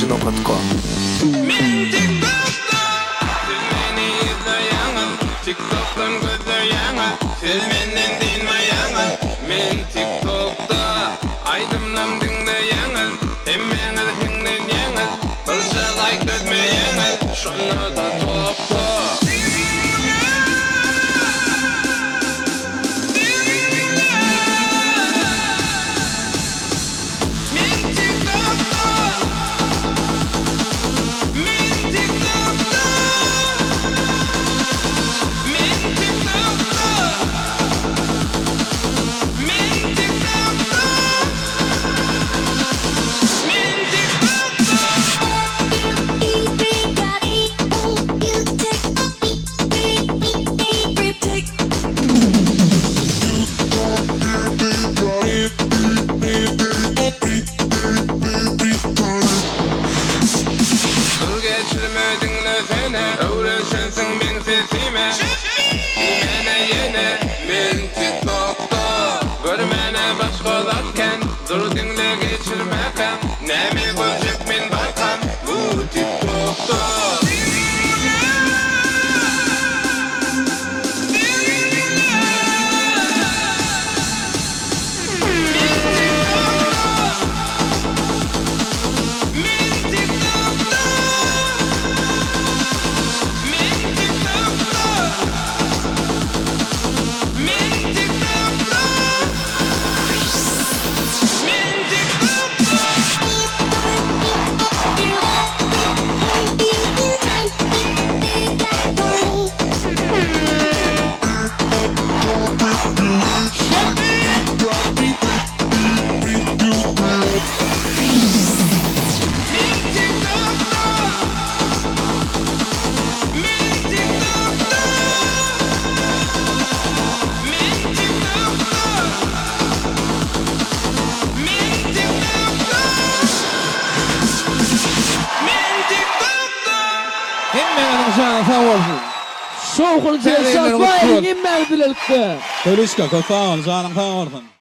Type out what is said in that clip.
Sinopatko. Men TikTok'ta siz beni izleyenin, TikTok'tan gözleyenin, siz menden dinleyenin. Men TikTok'ta aydımdan dinleyenin, emmeniz dinleyenin, kılşagay gözmeyenin, şunu da topta. Dur dinle geçirmekten, ne mi görecek min bakan bu TikTok'ta. Soğukul cesat var, ingen merdilekte. Polska, kafan, zanen kan ordan.